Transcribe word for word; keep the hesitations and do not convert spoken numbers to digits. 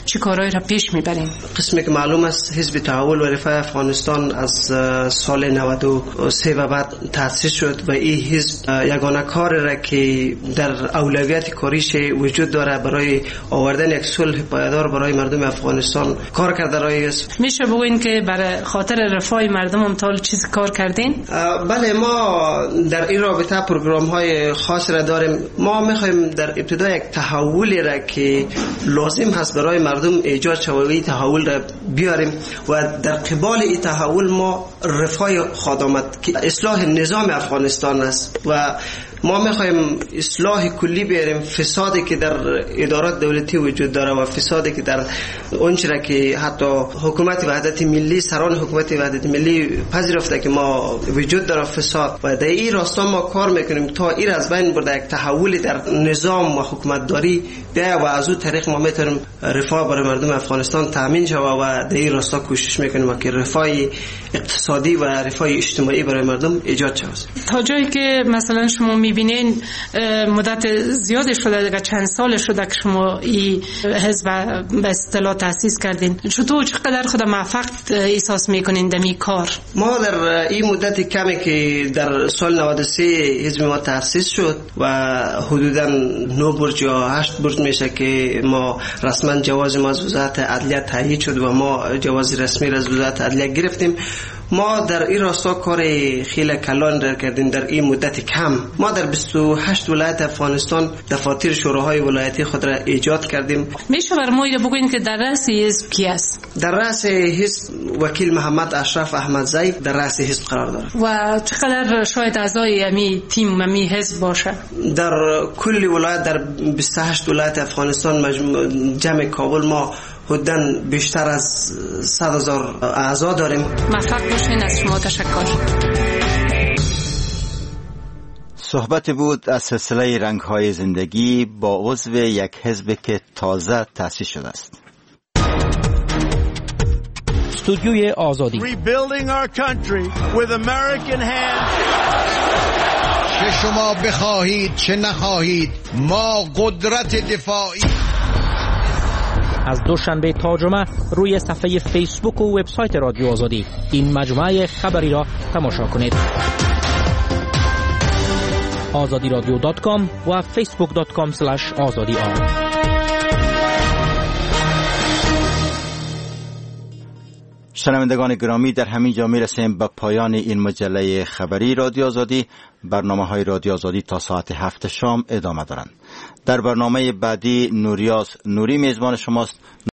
چه کارهایی را پیش میبرین؟ قسمی که معلوم است حزب تحول و رفاه افغانستان از سال نود و سه و بعد تأسیس شد و این حزب یگانه کار را که در اولویت کاریش وجود داره برای آوردن یک صلح پایدار برای مردم افغانستان کار کرده رای است. میشه بگوین که برای خاطر رفاه مردم امتال چیز کار کردین؟ بله، ما در این رابطه پروگرام های خاص را داریم. ما میخوایم در ابتدا یک تحولی را که لازم هست برای مردم ایجاد شود این تحول را بیاریم و در قبال این تحول ما رفاه خدمات که اصلاح نظام افغانستان است و ما میخوایم اصلاح کلی بیاریم. فسادی که در ادارات دولتی وجود داره و فسادی که در اونچه که حتی حکومت وحدت ملی، سران حکومت وحدت ملی پذیرفته که ما وجود داره فساد و در این راستا ما کار میکنیم تا این از بین برده یک تحول در نظام و حکومت داری ده و از اون طریق ما میتونیم رفاه برای مردم افغانستان تامین شود و در این راستا کوشش میکنیم که رفاه اقتصادی و رفاه اجتماعی برای مردم ایجاد شود. تا جایی که مثلا شما میبینین مدت زیادی شده، دیگه چند سال شده که شما این حزب به اصطلاح تأسیس کردین، چطور چقدر خود موفق احساس میکنین در این کار؟ ما در این مدت کمی که در سال نود و سه حزب ما تأسیس شد و حدودا نه برج یا هشت برج میشه که ما رسما جواز ما از وزارت عدلیه تایید شد و ما جواز رسمی از وزارت عدلیه گرفتیم. ما در این راستا کار خیلی کلان در کردیم. در این مدت کم ما در بیست و هشت ولایت افغانستان دفاتر شوراهای ولایتی خود را ایجاد کردیم. میشه برای ما بگوین که در رأس حزب کی است؟ در رأس حزب وکیل محمد اشرف احمدزی در رأس حزب قرار دارد. و چقدر شاید اعضای امی تیم امی حزب باشه؟ در کل ولایت در بیست و هشت ولایت افغانستان مجموع جمع کابل ما حدوداً بیشتر از صد هزار اعضا داریم. موفق باشین. از شما تشکر. صحبت بود از سلسله رنگ‌های زندگی با عضو یک حزب که تازه تأسیس شده است. استودیوی آزادی. Rebuilding our country with American hands. چه شما بخواهید چه نخواهید ما قدرت دفاعی. از دوشنبه تا جمعه روی صفحه فیسبوک و وبسایت رادیو آزادی این مجموعه خبری را تماشا کنید. آزادی رادیو دات کام و فیسبوک دات کام اسلش آزادی آر. شنوندگان گرامی، در همین جا میرسیم به پایان این مجله خبری رادیو آزادی. برنامه های رادیو آزادی تا ساعت هفت شام ادامه دارند. در برنامه بعدی نوریاز نوری میزبان شماست.